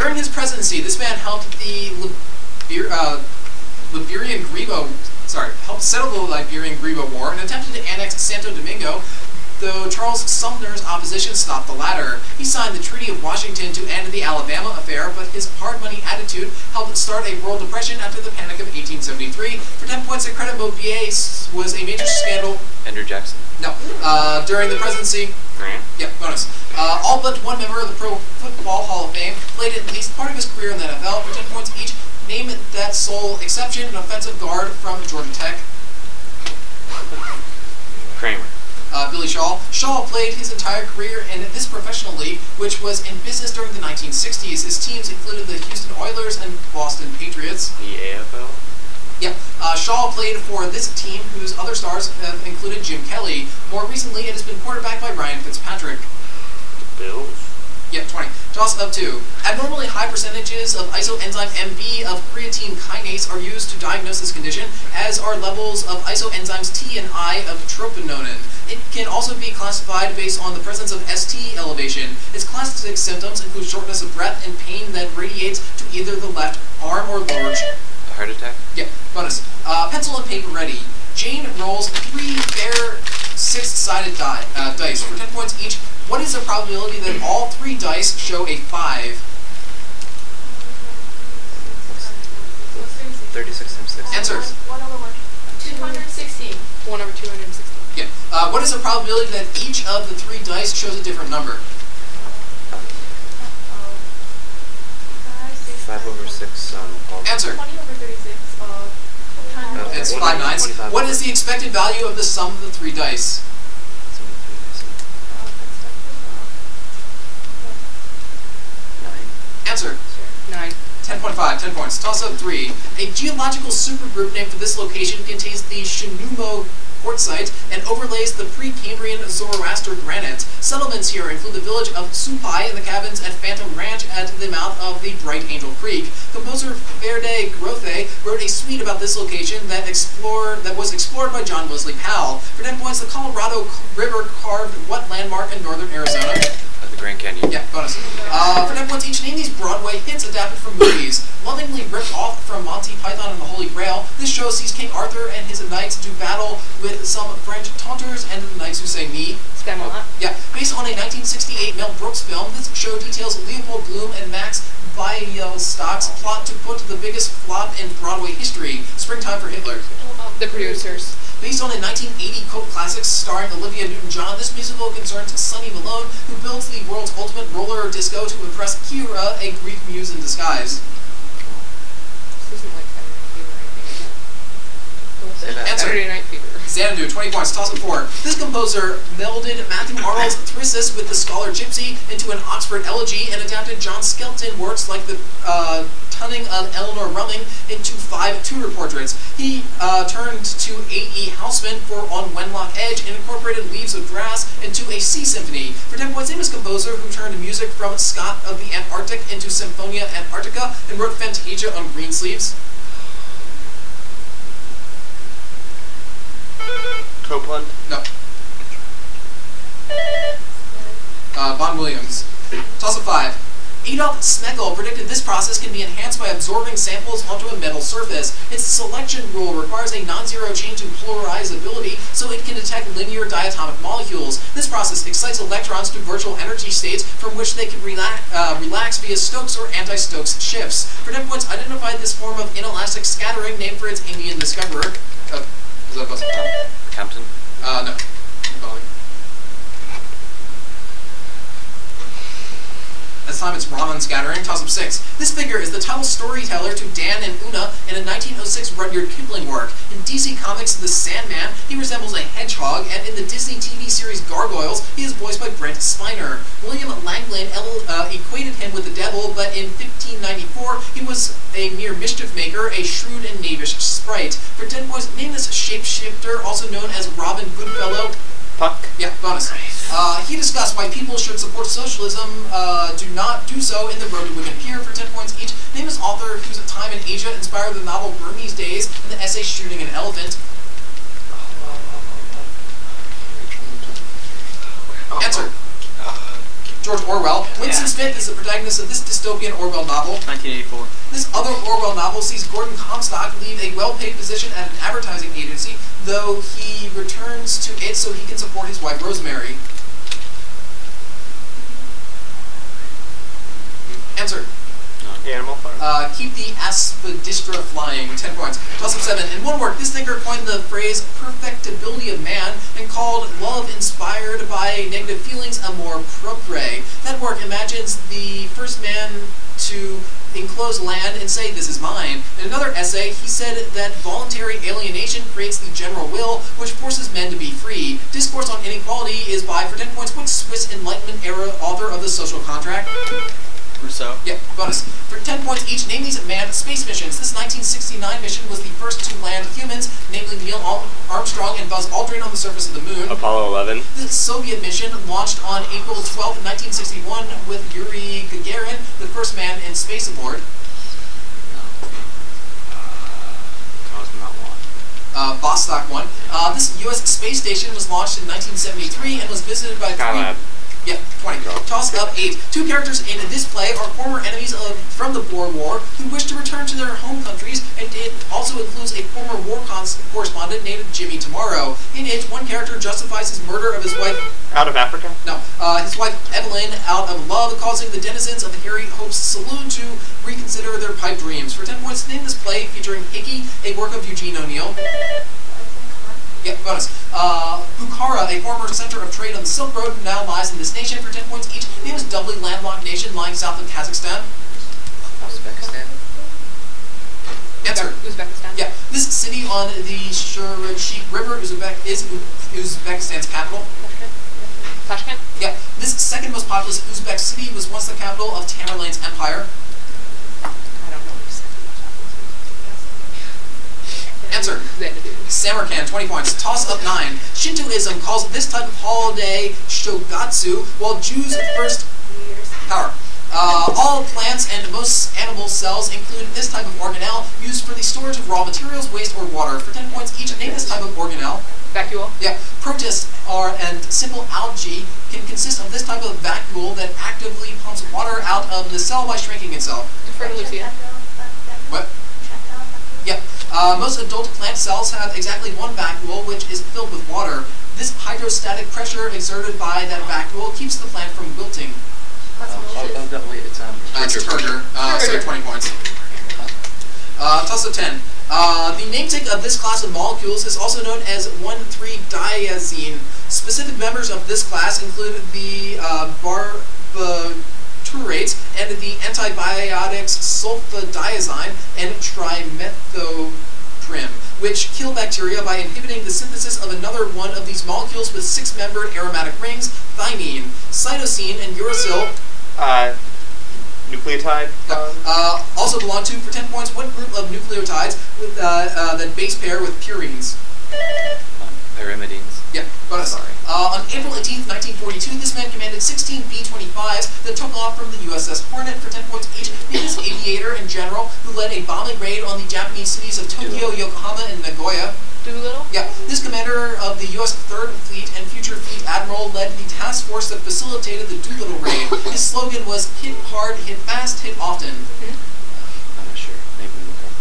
During his presidency, this man helped helped settle the Liberian Guerrilla War and attempted to annex Santo Domingo, though Charles Sumner's opposition stopped the latter. He signed the Treaty of Washington to end the Alabama affair, but his hard money attitude helped start a world depression after the Panic of 1873. For 10 points, the Credit Mobilier was a major scandal. Andrew Jackson? No. During the presidency... Grant? Yep, bonus. All but one member of the Pro Football Hall of Fame played at least part of his career in the NFL. For 10 points each, name that sole exception, an offensive guard from Georgia Tech. Kramer. Billy Shaw. Shaw played his entire career in this professional league, which was in business during the 1960s. His teams included the Houston Oilers and Boston Patriots. The AFL? Yep. Shaw played for this team, whose other stars have included Jim Kelly. More recently, it has been quarterbacked by Ryan Fitzpatrick. The Bills? Yep, 20. Toss up 2. Abnormally high percentages of isoenzyme MB of creatine kinase are used to diagnose this condition, as are levels of isoenzymes T and I of tropinonin. It can also be classified based on the presence of ST elevation. Its classic symptoms include shortness of breath and pain that radiates to either the left arm or lower. A heart attack? Yep, bonus. Pencil and paper ready. Jane rolls 3 fair 6-sided dice. For 10 points each, what is the probability that all 3 dice show a 5? 36 times 6. Answer. 1 over 260. 1 over 260. Yeah. What is the probability that each of the 3 dice shows a different number? 5 over 6 all. Answer. 20 over 36. It's 5 nines. What is the expected value of the sum of the 3 dice? 9. Answer. 9. 10.5, 10 points. Toss up 3. A geological supergroup named for this location contains the Shinumo quartzite and overlays the pre-Cambrian Zoroaster granite. Settlements here include the village of Supai and the cabins at Phantom Ranch at the mouth of the Bright Angel Creek. Composer Verde Grothe wrote a suite about this location that was explored by John Wesley Powell. For 10 points, the Colorado River carved what landmark in northern Arizona? The Grand Canyon. Yeah, bonus. For 10 points each, name these Broadway hits adapted from movies. Lovingly ripped off from Monty Python and the Holy Grail, this show sees King Arthur and his knights do battle with some French taunters and the knights who say me. Spamalot. Yeah, based on a 1968 Mel Brooks film, this show details Leopold Bloom and Max Bialystok's plot to put the biggest flop in Broadway history, Springtime for Hitler. The Producers. Based on a 1980 cult classic starring Olivia Newton-John, this musical concerns Sonny Malone, who builds the world's ultimate roller disco to impress Kira, a Greek muse in disguise. This isn't like Saturday Night Fever or anything, is it? Answer. Saturday Night Fever. Xanadu, 20 points, toss up 4. This composer melded Matthew Arnold's Thyrsis with the scholar Gypsy into an Oxford elegy and adapted John Skelton works like the Tunning of Eleanor Rumming into 5 Tudor portraits. He turned to A.E. Houseman for On Wenlock Edge and incorporated Leaves of Grass into a sea symphony. For 10 points, famous composer who turned music from Scott of the Antarctic into Symphonia Antarctica and wrote Fantasia on Greensleeves. Copeland? No. Von Williams. Toss of 5. Adolf Smegel predicted this process can be enhanced by absorbing samples onto a metal surface. Its selection rule requires a non-zero change in polarizability so it can detect linear diatomic molecules. This process excites electrons to virtual energy states from which they can relax via Stokes or anti-Stokes shifts. For 10 points, identified this form of inelastic scattering named for its Indian discoverer. Is that close? Compton? No. This time it's Raman scattering. Toss up 6. This figure is the title storyteller to Dan and Una in a 1906 Rudyard Kipling work. In DC Comics' The Sandman, he resembles a hedgehog, and in the Disney TV series Gargoyles, he is voiced by Brent Spiner. William Langland equated him with the devil, but in 1594, he was a mere mischief maker, a shrewd and knavish sprite. For 10 points, name this shapeshifter, also known as Robin Goodfellow. Puck? Yeah, bonus. He discussed why people should support socialism, do not do so in The Road to Wigan Pier. For 10 points each, name his author whose time in Asia inspired the novel Burmese Days and the essay Shooting an Elephant. Answer. George Orwell. Winston Smith is the protagonist of this dystopian Orwell novel. 1984. This other Orwell novel sees Gordon Comstock leave a well-paid position at an advertising agency, though he returns to it so he can support his wife Rosemary. Answer. Animal Farm. Keep the aspidistra flying, 10 points. Toss up 7. In one work, this thinker coined the phrase perfectibility of man and called love inspired by negative feelings amor propre. That work imagines the first man to enclose land and say, "This is mine." In another essay, he said that voluntary alienation creates the general will, which forces men to be free. Discourse on Inequality is by, for 10 points, which Swiss Enlightenment era author of The Social Contract? Rousseau. Yeah, bonus. For 10 points each, name these manned space missions. This 1969 mission was the first to land humans, namely Neil Armstrong and Buzz Aldrin on the surface of the moon. Apollo 11. The Soviet mission launched on April 12, 1961 with Yuri Gagarin, the first man in space aboard. Cosmonaut 1. Vostok 1. This U.S. space station was launched in 1973 and was visited by Skylab. Yeah, 20. Toss up 8. Two characters in this play are former enemies from the Boer War who wish to return to their home countries, and it also includes a former war correspondent named Jimmy Tomorrow. In it, one character justifies his murder of his wife. Out of Africa? No, his wife Evelyn out of love, causing the denizens of Harry Hope's saloon to reconsider their pipe dreams. For 10 points, name this play featuring Hickey, a work of Eugene O'Neill. Yeah, bonus. Bukhara, a former center of trade on the Silk Road, now lies in this nation. For 10 points each, name this doubly landlocked nation lying south of Kazakhstan. Uzbekistan. Answer. Uzbekistan. Yeah, this city on the Shirashik River is Uzbekistan's capital. Tashkent. Yeah, this second most populous Uzbek city was once the capital of Tamerlane's empire. I don't know what you said. Answer. Xanadu. Samarkand, 20 points. Toss up 9. Shintoism calls this type of holiday Shogatsu, while Jews first power. All plants and most animal cells include this type of organelle used for the storage of raw materials, waste, or water. For 10 points each, name this type of organelle. Vacuole. Yeah, protists and simple algae can consist of this type of vacuole that actively pumps water out of the cell by shrinking itself. Fertilucia. What? Yeah. Most adult plant cells have exactly one vacuole, which is filled with water. This hydrostatic pressure exerted by that vacuole keeps the plant from wilting. Wait, it's Turgor. So 20 points. Toss of 10. The namesake of this class of molecules is also known as 1,3-diazine. Specific members of this class include the barbiturates and the antibiotics sulfadiazine and trimethoprim, which kill bacteria by inhibiting the synthesis of another one of these molecules with 6-membered aromatic rings, thymine, cytosine, and uracil. Nucleotide. Also belong to, for 10 points, what group of nucleotides with, that base pair with purines? Pyrimidines. Yeah, bonus. Sorry. On April 18th, 1942, this man commanded 16 B-25s that took off from the USS Hornet. For 10 points each, this aviator and general who led a bombing raid on the Japanese cities of Tokyo, Yokohama, and Nagoya. Doolittle. Yeah, this commander of the U.S. 3rd Fleet and future fleet admiral led the task force that facilitated the Doolittle raid. His slogan was "Hit hard, hit fast, hit often." I'm not sure. Maybe we'll go.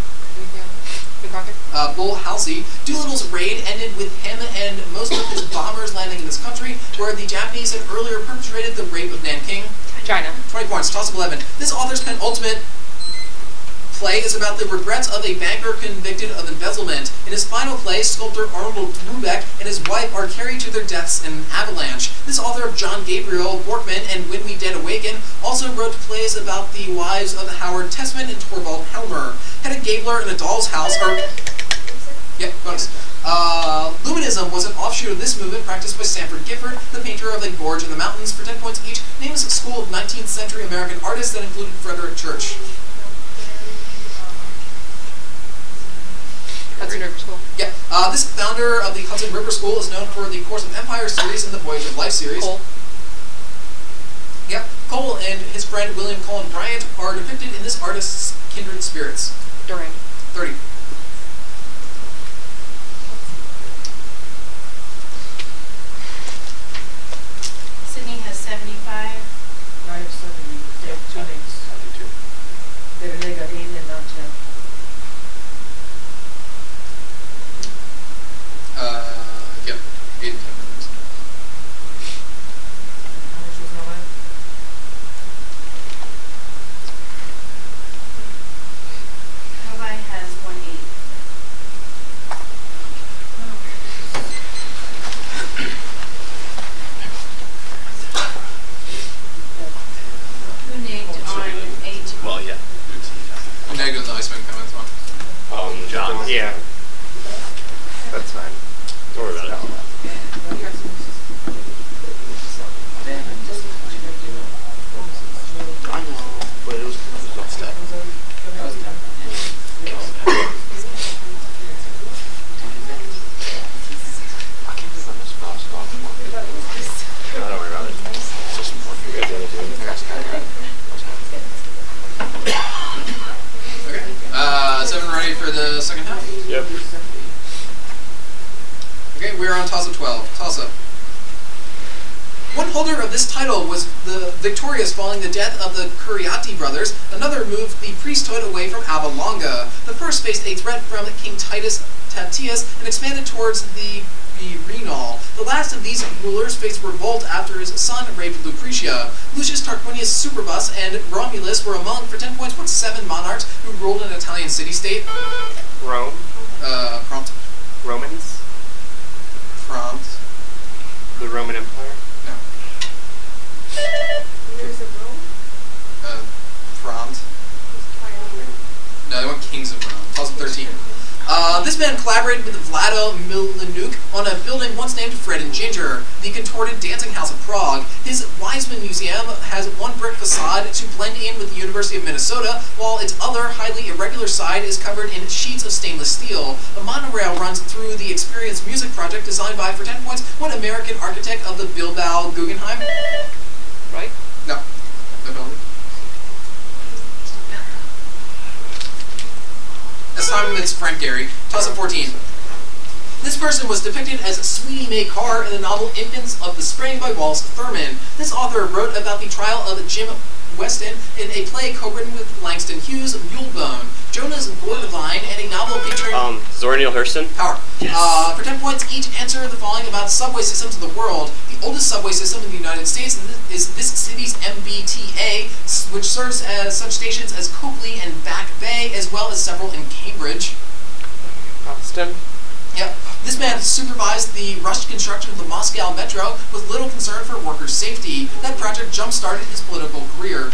Bull Halsey. Doolittle's raid ended with him and most of his bombers landing in this country, where the Japanese had earlier perpetrated the rape of Nanking. China. 20 points. Toss of 11. This author's penultimate play is about the regrets of a banker convicted of embezzlement. In his final play, sculptor Arnold Rubeck and his wife are carried to their deaths in an avalanche. This author of John Gabriel Borkman and When We Dead Awaken also wrote plays about the wives of Howard Tessman and Torvald Helmer. Hedda Gabler in A Doll's House are... Yep, bonus. Luminism was an offshoot of this movement practiced by Sanford Gifford, the painter of The Gorge in the Mountains. For 10 points each, name a school of 19th century American artists that included Frederick Church. Hudson River School. Yeah. This founder of the Hudson River School is known for the Course of Empire series and the Voyage of Life series. Cole. Yeah. Cole and his friend William Cullen Bryant are depicted in this artist's kindred spirits. Durham. 30. Sydney has 75. ready for the second half? Yep. Okay, we're on toss-up 12. Toss-up. One holder of this title was the victorious following the death of the Curiati brothers. Another moved the priesthood away from Alba Longa. The first faced a threat from King Titus Tatius and expanded towards the Quirinal. The last of these rulers faced revolt after his son raped Lucretia. Lucius Tarquinius Superbus and Romulus were among, for 10 points, 7 monarchs who ruled an Italian city-state. Rome. Prompt. Romans. Prompt. The Roman Empire. No. Years of Rome. Prompt. No, they want Kings of Rome. 2013. This man collaborated with Vlado Milanuk on a building once named Fred and Ginger, the contorted dancing house of Prague. His Weizmann Museum has one brick facade to blend in with the University of Minnesota, while its other, highly irregular side is covered in sheets of stainless steel. A monorail runs through the Experience Music project designed by, for 10 points, one American architect of the Bilbao Guggenheim. Right? No. No building. This time it's Frank Gehry. Toss-up 14. This person was depicted as Sweetie Mae Carr in the novel Infants of the Spring by Wallace Thurman. This author wrote about the trial of Jim Weston in a play co-written with Langston Hughes, Mulebone, Jonah's Borderline, and a novel featuring... Zora Neale Hurston. Power. Yes. For 10 points each, answer the following about subway systems of the world. The oldest subway system in the United States is this city's MBTA, which serves as such stations as Copley and Back Bay, as well as several in Cambridge. Boston. Yep. This man supervised the rushed construction of the Moscow Metro with little concern for workers' safety. That project jump-started his political career.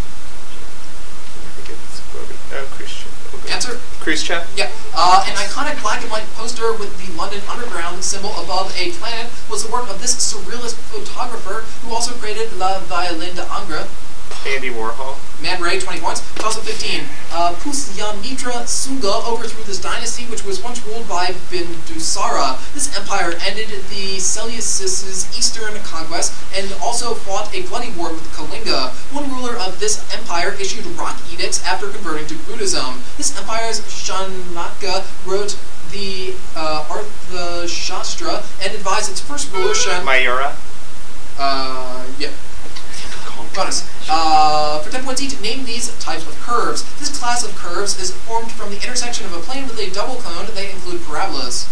I think it's Khrushchev. Answer? Khrushchev. Yeah. An iconic black and white poster with the London Underground symbol above a planet was the work of this surrealist photographer who also created La Violin de Angre. Andy Warhol. Man Ray, 20 points. Toss-up 15. Pushyamitra Sunga overthrew this dynasty, which was once ruled by Bindusara. This empire ended the Seleucids' eastern conquest and also fought a bloody war with Kalinga. One ruler of this empire issued rock edicts after converting to Buddhism. This empire's Shanaka wrote the Arthashastra and advised its first ruler, Mayura. Yeah. Bonus. For 10 points each, name these types of curves. This class of curves is formed from the intersection of a plane with a double cone. They include parabolas.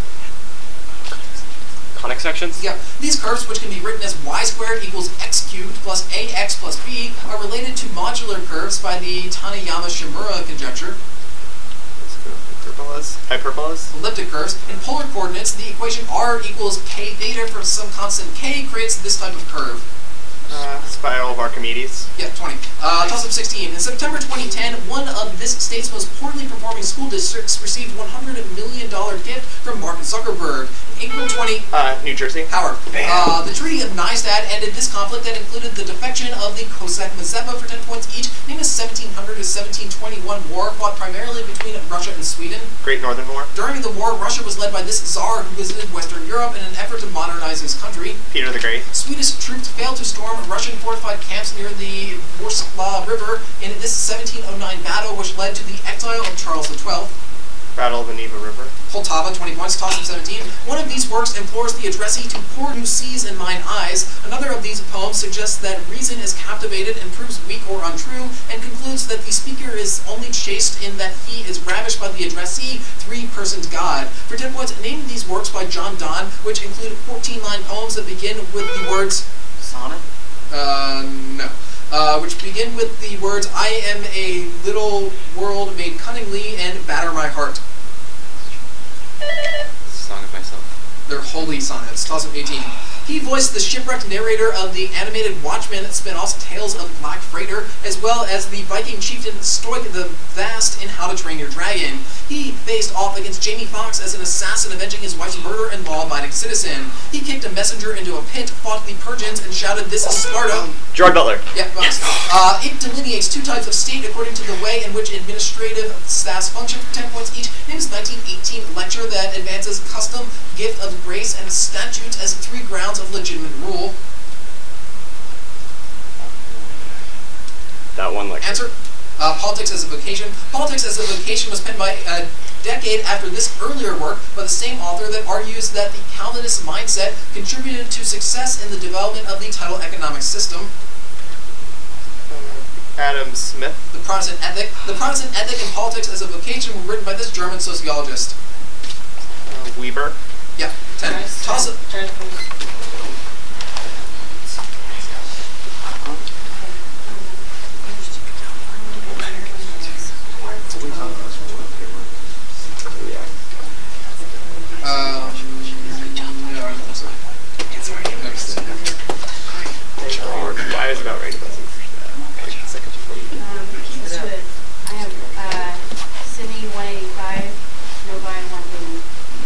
Conic sections? Yeah. These curves, which can be written as y squared equals x cubed plus ax plus b, are related to modular curves by the Taniyama-Shimura conjecture. Let's go hyperbolas. Hyperbolas? Elliptic curves. In polar coordinates, the equation r equals k theta for some constant k creates this type of curve. Spiral of Archimedes. Yeah, 20. Toss-up 16. In September 2010, one of this state's most poorly performing school districts received $100 million gift from Mark Zuckerberg. In April 20... New Jersey. Howard. The Treaty of Nystad ended this conflict that included the defection of the Cossack Mazepa for 10 points each. Name a 1700 to 1721 war fought primarily between Russia and Sweden. Great Northern War. During the war, Russia was led by this Tsar who visited Western Europe in an effort to modernize his country. Peter the Great. Swedish troops failed to storm Russian fortified camps near the Vorskla River in this 1709 battle, which led to the exile of Charles XII. Battle of the Neva River. Poltava, 20 points, toss-up 17. One of these works implores the addressee to pour new seas in mine eyes. Another of these poems suggests that reason is captivated and proves weak or untrue, and concludes that the speaker is only chaste in that he is ravished by the addressee, three-personed God. For 10 points, name these works by John Donne, which include 14-line poems that begin with the words... Sonnet? No. Which begin with the words, I am a little world made cunningly and batter my heart. Song of Myself. They're holy sonnets. Toss-up 18. He voiced the shipwrecked narrator of the animated Watchmen spin-offs Tales of Black Freighter, as well as the Viking chieftain Stoik the Vast in How to Train Your Dragon. He faced off against Jamie Foxx as an assassin avenging his wife's murder and law-abiding citizen. He kicked a messenger into a pit, fought the Persians, and shouted, "This is Sparta." Gerard Butler. Yeah, it delineates two types of state according to the way in which administrative staffs function for 10 points each. Names 1918 lecture that advances custom, gift of grace, and statutes as 3 grounds of legitimate rule. That one lecture. Answer? Politics as a Vocation. Politics as a Vocation was penned by a decade after this earlier work by the same author that argues that the Calvinist mindset contributed to success in the development of the title economic system. Adam Smith. The Protestant Ethic. The Protestant Ethic and Politics as a Vocation were written by this German sociologist. Weber. Yeah, 10. Toss it. No, I don't think so. I was about ready to buzz in for second before you. I have Sydney 185, Novi 180.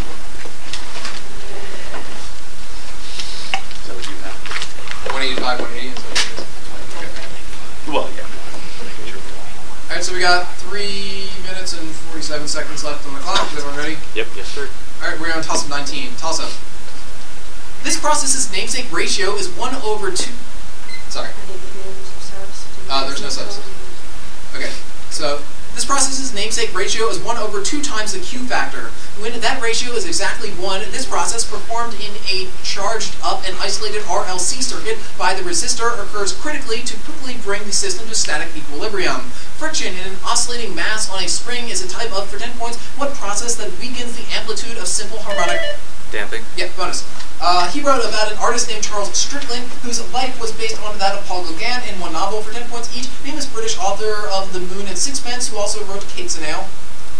Is that what you have? 185, 180 is what it is. Okay. Well, yeah. Alright, so we got 3 minutes and 47 seconds left on the clock. Is everyone ready? Yep, yes sir. Alright, we're on toss-up 19. Toss-up. This process's namesake ratio is 1 over 2. Sorry. There's no subs. Okay, so this process's namesake ratio is 1 over 2 times the Q factor. When that ratio is exactly 1, this process performed in a charged up and isolated RLC circuit by the resistor occurs critically to quickly bring the system to static equilibrium. Friction in an oscillating mass on a spring is a type of, for 10 points, what process that weakens the amplitude of simple harmonic... Damping. Yeah, bonus. He wrote about an artist named Charles Strickland, whose life was based on that of Paul Gauguin in one novel for 10 points each. Famous British author of The Moon and Sixpence, who also wrote Cakes and Ale.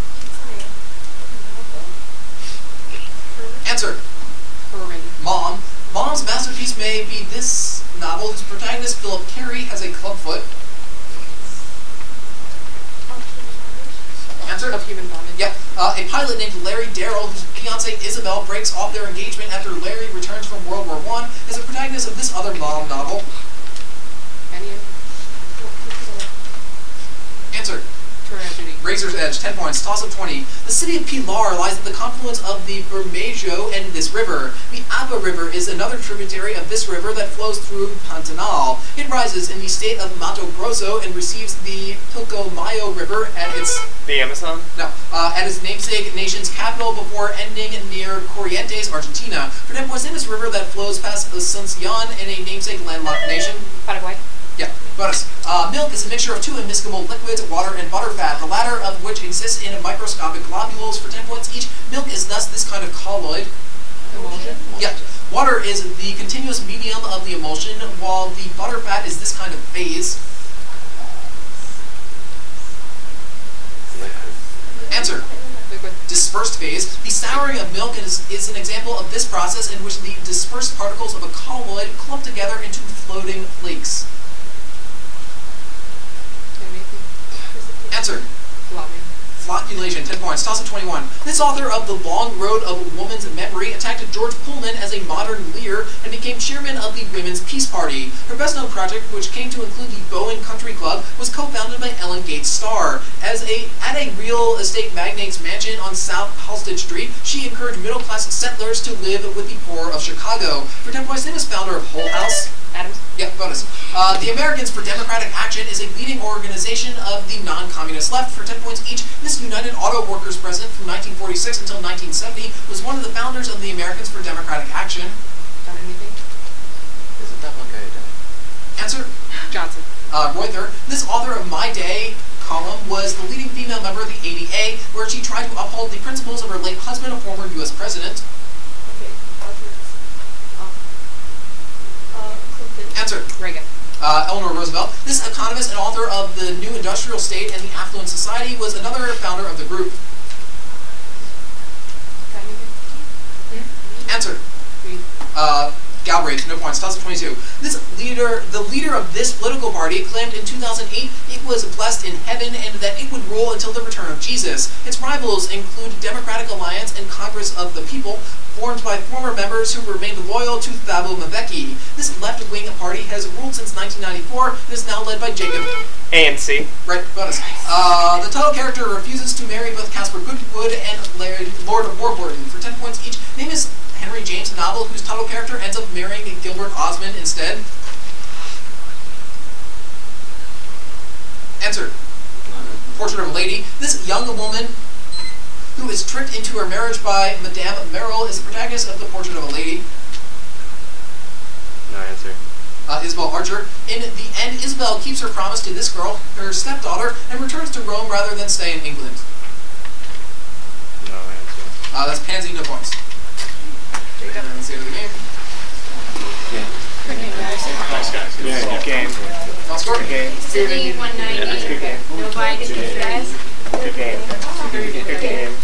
Answer. Herman. Mom. Mom's masterpiece may be this novel, whose protagonist, Philip Carey, has a clubfoot. Answer. Of human bondage. Yep. A pilot named Larry Darrell, whose fiancée Isabel breaks off their engagement after Larry returns from World War I, is the protagonist of this other Mom novel. Any Answer. tragedy. Razor's Edge, 10 points. Toss-up 20. The city of Pilar lies at the confluence of the Bermejo and this river. The Aba River is another tributary of this river that flows through Pantanal. It rises in the state of Mato Grosso and receives the Pilcomayo River at its... The Amazon? No, at its namesake nation's capital before ending near Corrientes, Argentina. For 10 points, in this river that flows past Asuncion in a namesake landlocked nation. Paraguay. Yeah, bonus. Milk is a mixture of 2 immiscible liquids, water and butterfat, the latter of which exists in microscopic globules for 10 points each. Milk is thus this kind of colloid. Emulsion. Yeah. Water is the continuous medium of the emulsion, while the butterfat is this kind of phase. Answer. Liquid. Dispersed phase. The souring of milk is an example of this process in which the dispersed particles of a colloid clump together into floating flakes. Anything. Answer. Flopping. Flocculation, 10 points. Toss-up 21. This author of The Long Road of Woman's Memory attacked George Pullman as a modern leader and became chairman of the Women's Peace Party. Her best-known project, which came to include the Bowen Country Club, was co-founded by Ellen Gates Starr. At a real estate magnate's mansion on South Halsted Street, she encouraged middle-class settlers to live with the poor of Chicago. For 10 points, Sim is founder of Hull House. Adams. Yeah, bonus. The Americans for Democratic Action is a leading organization of the non-communist left. For 10 points each, this United Auto Workers president from 1946 until 1970 was one of the founders of the Americans for Democratic Action. Done anything? Isn't that one guy who died? Answer. Johnson. Reuther. This author of My Day column was the leading female member of the ADA, where she tried to uphold the principles of her late husband, a former U.S. president. Okay, Clinton. Answer. Reagan. Eleanor Roosevelt. This economist and author of The New Industrial State and the Affluent Society was another founder of the group. Got anything? Answer. Read. Galbraith, no points. Toss of 22. The leader of this political party claimed in 2008 it was blessed in heaven and that it would rule until the return of Jesus. Its rivals include Democratic Alliance and Congress of the People, formed by former members who remained loyal to Thabo Mbeki. This left-wing party has ruled since 1994 and is now led by Jacob. ANC. Right, bonus. The title character refuses to marry both Caspar Goodwood and Lord Warburton. For 10 points each, name is Henry James novel whose title character ends up marrying Gilbert Osmond instead. Answer. Portrait of a Lady. This young woman who is tricked into her marriage by Madame Merrill is the protagonist of The Portrait of a Lady. No answer. Isabel Archer. In the end, Isabel keeps her promise to this girl, her stepdaughter, and returns to Rome rather than stay in England. No answer. That's Pansy, no points. And that's the end of the game. Nice guys. Yeah, good game. Final score. Good game. Sydney, 190. Good game. Nobody, 2 stress. Good game. Good game.